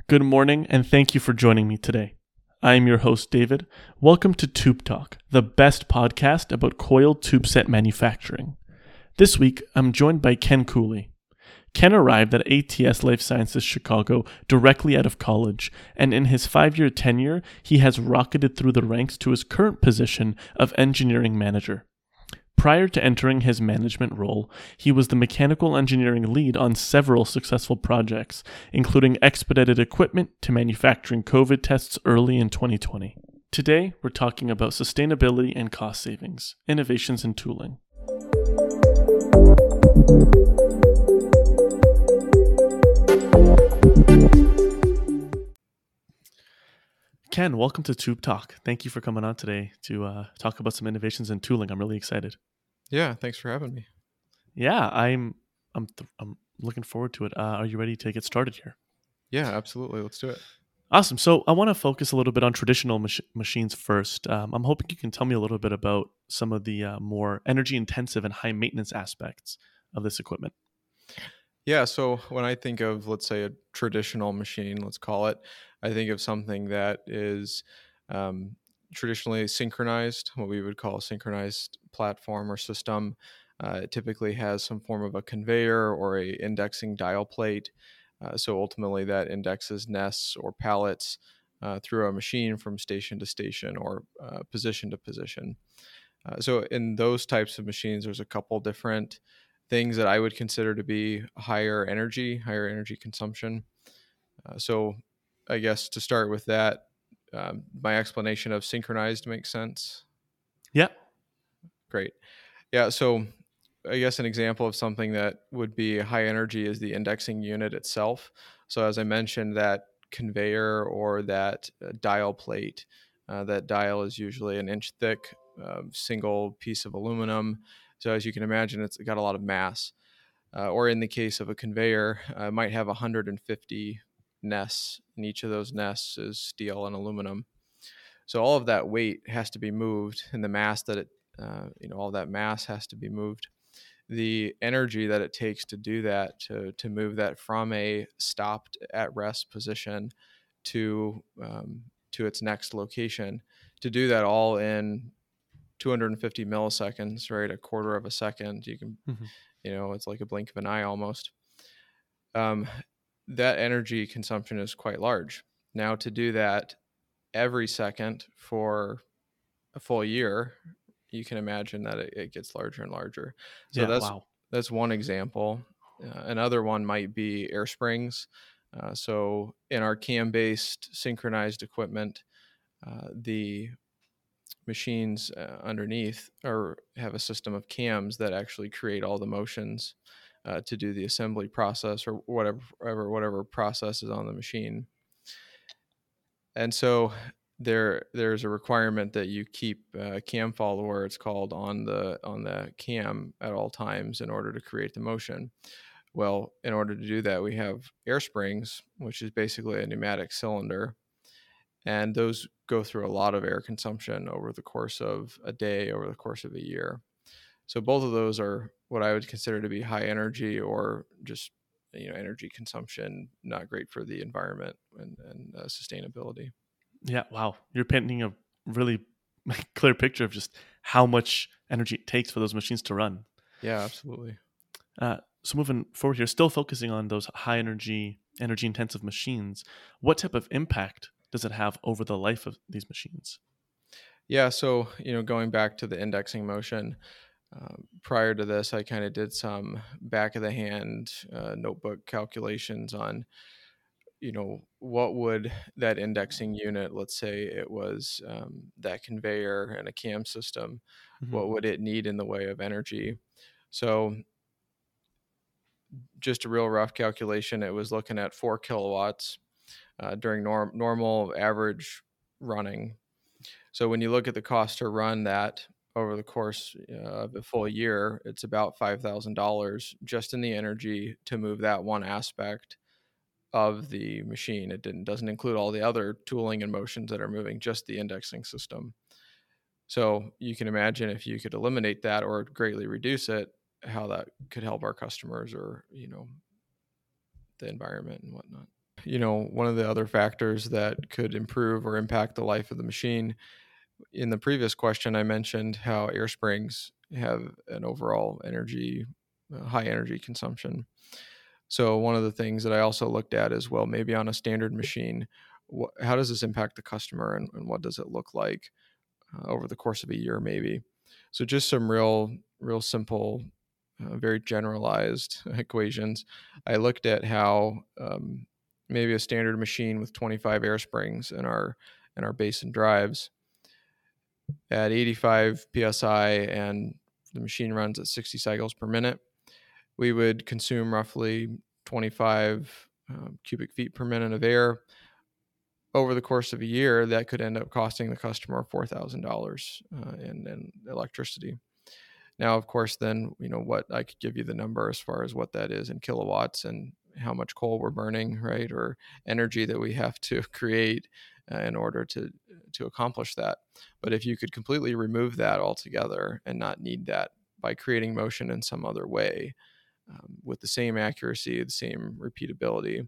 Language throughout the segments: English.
Good morning, and thank you for joining me today. I am your host, David. Welcome to Tube Talk, the best podcast about coiled tube set manufacturing. This week, I'm joined by Ken Cooley. Ken arrived at ATS Life Sciences Chicago directly out of college, and in his 5-year tenure, he has rocketed through the ranks to his current position of engineering manager. Prior to entering his management role, he was the mechanical engineering lead on several successful projects, including expedited equipment to manufacturing COVID tests early in 2020. Today, we're talking about sustainability and cost savings, innovations in tooling. Ken, welcome to Tube Talk. Thank you for coming on today to talk about some innovations in tooling. I'm really excited. Yeah, thanks for having me. Yeah, I'm looking forward to it. Are you ready to get started here? Yeah, absolutely. Let's do it. Awesome. So I want to focus a little bit on traditional machines first. I'm hoping you can tell me a little bit about some of the more energy intensive and high maintenance aspects of this equipment. Yeah, so when I think of, let's say, a traditional machine, let's call it, I think of something that is traditionally synchronized, what we would call a synchronized platform or system. It typically has some form of a conveyor or a indexing dial plate. So ultimately that indexes nests or pallets through a machine from station to station or position to position. So in those types of machines, there's a couple different things that I would consider to be higher energy consumption. So I guess to start with that, my explanation of synchronized makes sense. Yeah. Great. Yeah. So I guess an example of something that would be high energy is the indexing unit itself. So as I mentioned, that conveyor or that dial plate, that dial is usually an inch thick, single piece of aluminum. So as you can imagine, it's got a lot of mass. Or in the case of a conveyor, it might have 150 nests, and each of those nests is steel and aluminum. So all of that weight has to be moved, and the mass that all that mass has to be moved. The energy that it takes to do that, to move that from a stopped at rest position to its next location, to do that all in 250 milliseconds, right? A quarter of a second. You can, it's like a blink of an eye almost. That energy consumption is quite large. Now, to do that every second for a full year, you can imagine that it gets larger and larger. So that's one example. Another one might be air springs. So in our cam-based synchronized equipment, the machines underneath have a system of cams that actually create all the motions to do the assembly process or whatever process is on the machine. And so there's a requirement that you keep cam follower, it's called, on the cam at all times in order to create the motion. Well, in order to do that, we have air springs, which is basically a pneumatic cylinder, and those go through a lot of air consumption over the course of a day, over the course of a year. So both of those are what I would consider to be high energy, or just energy consumption, not great for the environment and sustainability. Yeah, wow. You're painting a really clear picture of just how much energy it takes for those machines to run. Yeah, absolutely. So moving forward here, still focusing on those high energy intensive machines, what type of impact does it have over the life of these machines? Yeah, so going back to the indexing motion, prior to this, I kind of did some back of the hand notebook calculations on what would that indexing unit, let's say it was that conveyor and a cam system, what would it need in the way of energy? So just a real rough calculation, it was looking at 4 kilowatts during normal average running. So when you look at the cost to run that over the course of a full year, it's about $5,000 just in the energy to move that one aspect of the machine. It doesn't include all the other tooling and motions that are moving, just the indexing system. So you can imagine if you could eliminate that or greatly reduce it, how that could help our customers or the environment and whatnot. One of the other factors that could improve or impact the life of the machine, in the previous question, I mentioned how air springs have an overall high energy consumption. So one of the things that I also looked at is, well, maybe on a standard machine, how does this impact the customer, and what does it look like over the course of a year, maybe? So just some real simple, very generalized equations. I looked at how maybe a standard machine with 25 air springs in our basin drives at 85 psi, and the machine runs at 60 cycles per minute, we would consume roughly 25 cubic feet per minute of air. Over the course of a year, that could end up costing the customer $4,000 in electricity. Now, of course, then, what I could give you the number as far as what that is in kilowatts and how much coal we're burning, right? Or energy that we have to create in order to accomplish that. But if you could completely remove that altogether and not need that by creating motion in some other way, with the same accuracy, the same repeatability,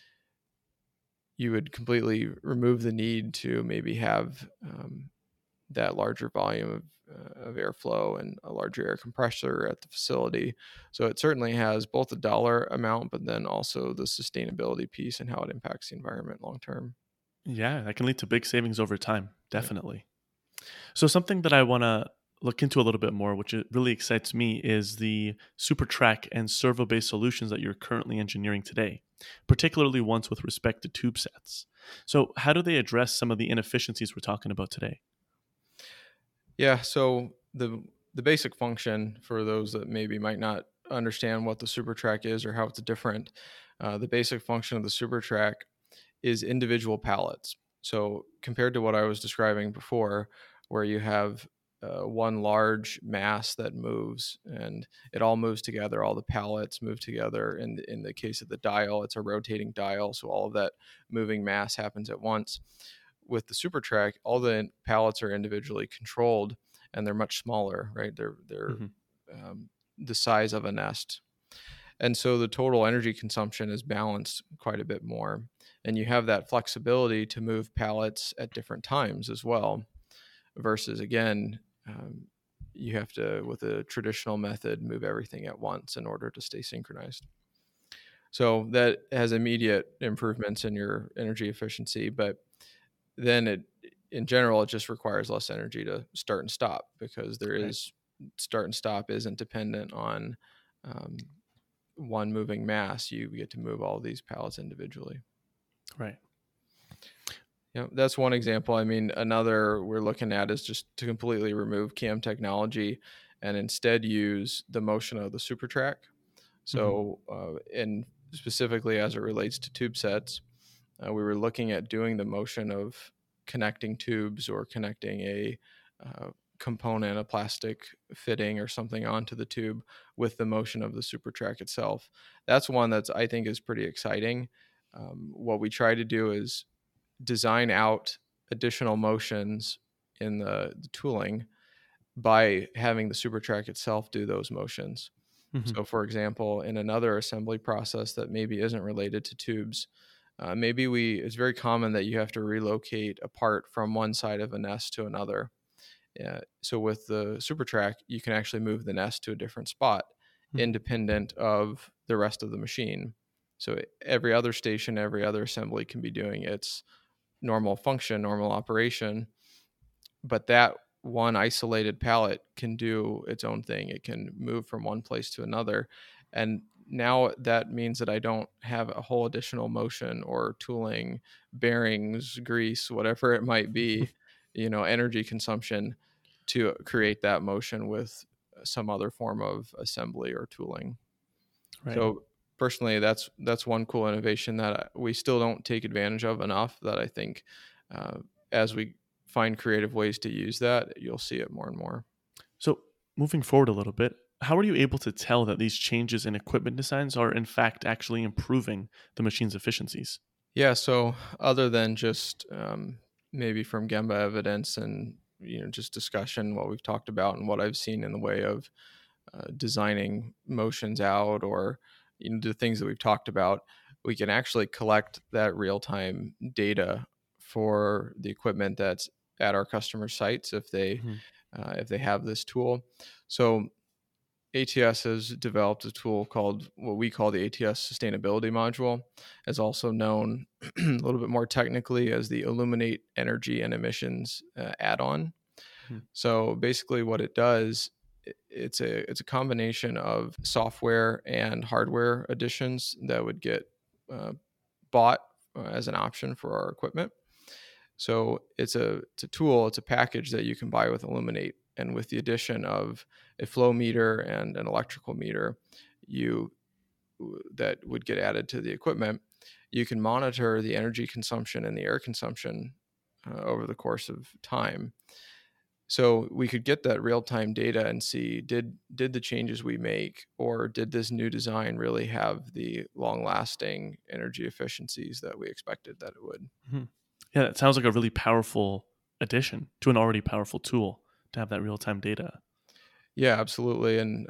you would completely remove the need to maybe have that larger volume of airflow and a larger air compressor at the facility. So it certainly has both the dollar amount, but then also the sustainability piece and how it impacts the environment long term. Yeah, that can lead to big savings over time. Definitely. Yeah. So something that I want to look into a little bit more, which really excites me, is the SuperTrack and servo-based solutions that you're currently engineering today, particularly ones with respect to tube sets. So how do they address some of the inefficiencies we're talking about today? Yeah, so the basic function, for those that maybe might not understand what the SuperTrack is or how it's different, the basic function of the SuperTrack is individual pallets. So compared to what I was describing before, where you have one large mass that moves and it all moves together, all the pallets move together. In the case of the dial, it's a rotating dial, so all of that moving mass happens at once. With the SuperTrack, all the pallets are individually controlled and they're much smaller, right? They're the size of a nest. And so the total energy consumption is balanced quite a bit more. And you have that flexibility to move pallets at different times as well, versus, again, you have to, with a traditional method, move everything at once in order to stay synchronized. So that has immediate improvements in your energy efficiency, but then in general, it just requires less energy to start and stop, because start and stop isn't dependent on one moving mass. You get to move all these pallets individually. Right. Yeah, that's one example. I mean, another we're looking at is just to completely remove CAM technology and instead use the motion of the SuperTrack. So, and specifically as it relates to tube sets, we were looking at doing the motion of connecting tubes or connecting a component, a plastic fitting or something onto the tube with the motion of the SuperTrack itself. That's one that's, I think, is pretty exciting. What we try to do is design out additional motions in the tooling by having the SuperTrack itself do those motions. So, for example, in another assembly process that maybe isn't related to tubes, it's very common that you have to relocate a part from one side of a nest to another. So with the SuperTrack, you can actually move the nest to a different spot, independent of the rest of the machine. So every other station, every other assembly can be doing its normal function, normal operation, but that one isolated pallet can do its own thing. It can move from one place to another. And now that means that I don't have a whole additional motion or tooling, bearings, grease, whatever it might be, energy consumption to create that motion with some other form of assembly or tooling. Right. So personally, that's one cool innovation that we still don't take advantage of enough, that I think as we find creative ways to use that, you'll see it more and more. So moving forward a little bit, how are you able to tell that these changes in equipment designs are in fact actually improving the machine's efficiencies? Yeah, so other than just maybe from Gemba evidence and just discussion, what we've talked about and what I've seen in the way of designing motions out, or the things that we've talked about, we can actually collect that real-time data for the equipment that's at our customer sites if they have this tool. So ATS has developed a tool called what we call the ATS Sustainability Module, as also known a little bit more technically as the Illuminate Energy and Emissions add-on. So basically what it does, it's a combination of software and hardware additions that would get bought as an option for our equipment. So it's a tool, it's a package that you can buy with Illuminate, and with the addition of a flow meter and an electrical meter, that would get added to the equipment, you can monitor the energy consumption and the air consumption over the course of time. So we could get that real-time data and see, did the changes we make, or did this new design really have the long-lasting energy efficiencies that we expected that it would? Yeah, it sounds like a really powerful addition to an already powerful tool to have that real-time data. Yeah, absolutely. And,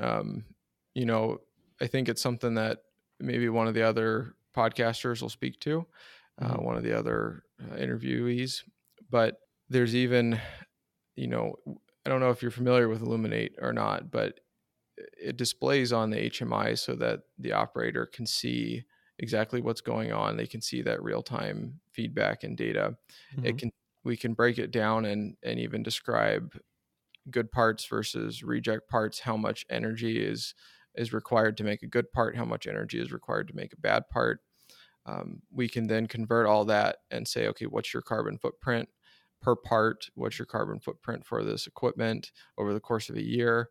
I think it's something that maybe one of the other podcasters will speak to, one of the other interviewees. But there's even, I don't know if you're familiar with Illuminate or not, but it displays on the HMI so that the operator can see exactly what's going on. They can see that real-time feedback and data. We can break it down and even describe good parts versus reject parts, how much energy is required to make a good part, how much energy is required to make a bad part. We can then convert all that and say, okay, what's your carbon footprint per part? What's your carbon footprint for this equipment over the course of a year?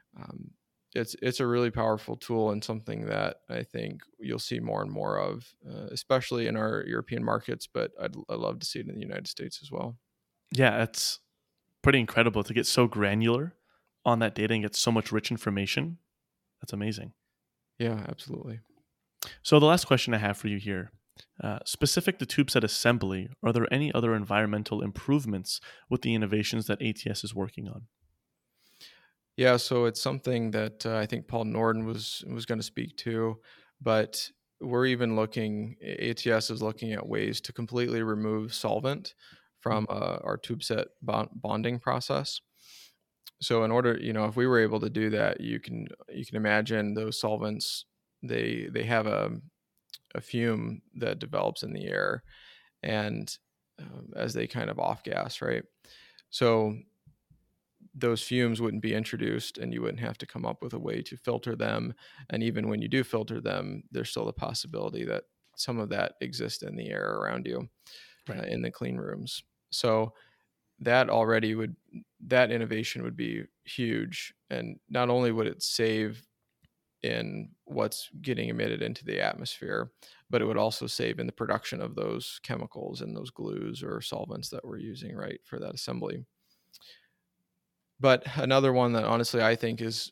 It's a really powerful tool and something that I think you'll see more and more of, especially in our European markets, but I'd love to see it in the United States as well. Yeah, it's pretty incredible to get so granular on that data and get so much rich information. That's amazing. Yeah, absolutely. So the last question I have for you here, specific to TubeSet assembly, are there any other environmental improvements with the innovations that ATS is working on? Yeah, so it's something that I think Paul Norden was going to speak to, but we're even looking, ATS is looking at ways to completely remove solvent from our TubeSet bonding process. So in order, if we were able to do that, you can imagine those solvents, they have a fume that develops in the air, and as they kind of off gas, right? So those fumes wouldn't be introduced and you wouldn't have to come up with a way to filter them. And even when you do filter them, there's still the possibility that some of that exists in the air around you, in the clean rooms. So that innovation would be huge. And not only would it save in what's getting emitted into the atmosphere, but it would also save in the production of those chemicals and those glues or solvents that we're using, right, for that assembly. But another one that honestly I think is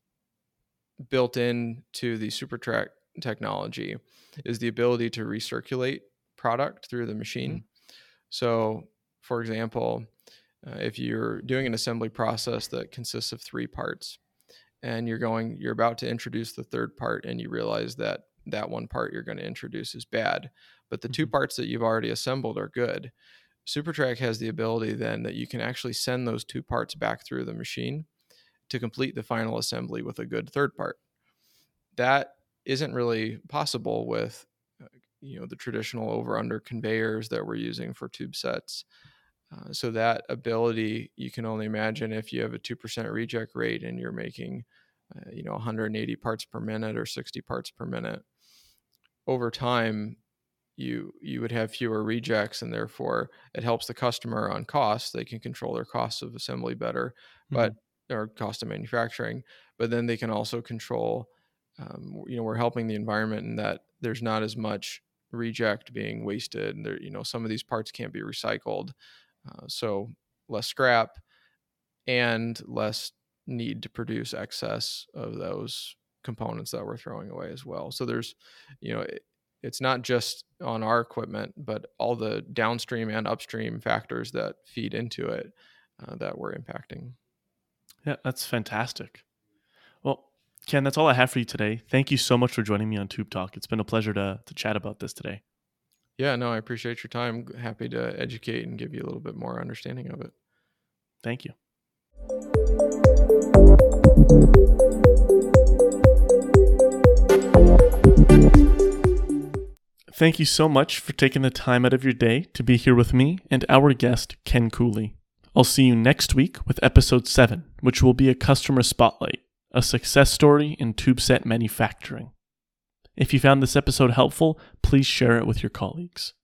built into the SuperTrack technology is the ability to recirculate product through the machine. So, for example, if you're doing an assembly process that consists of 3 parts, and you're about to introduce the third part, and you realize that one part you're going to introduce is bad, but the 2 parts that you've already assembled are good. SuperTrack has the ability then that you can actually send those 2 parts back through the machine to complete the final assembly with a good third part. That isn't really possible with the traditional over-under conveyors that we're using for tube sets. So that ability, you can only imagine if you have a 2% reject rate and you're making 180 parts per minute or 60 parts per minute. Over time, you would have fewer rejects, and therefore it helps the customer on costs. They can control their costs of assembly better, or cost of manufacturing, but then they can also control, we're helping the environment in that there's not as much reject being wasted. And there, some of these parts can't be recycled. So less scrap and less need to produce excess of those components that we're throwing away as well. So there's, it's not just on our equipment, but all the downstream and upstream factors that feed into it that we're impacting. Yeah, that's fantastic. Well, Ken, that's all I have for you today. Thank you so much for joining me on Tube Talk. It's been a pleasure to chat about this today. Yeah, no, I appreciate your time. Happy to educate and give you a little bit more understanding of it. Thank you. Thank you so much for taking the time out of your day to be here with me and our guest, Ken Cooley. I'll see you next week with episode 7, which will be a customer spotlight, a success story in tube set manufacturing. If you found this episode helpful, please share it with your colleagues.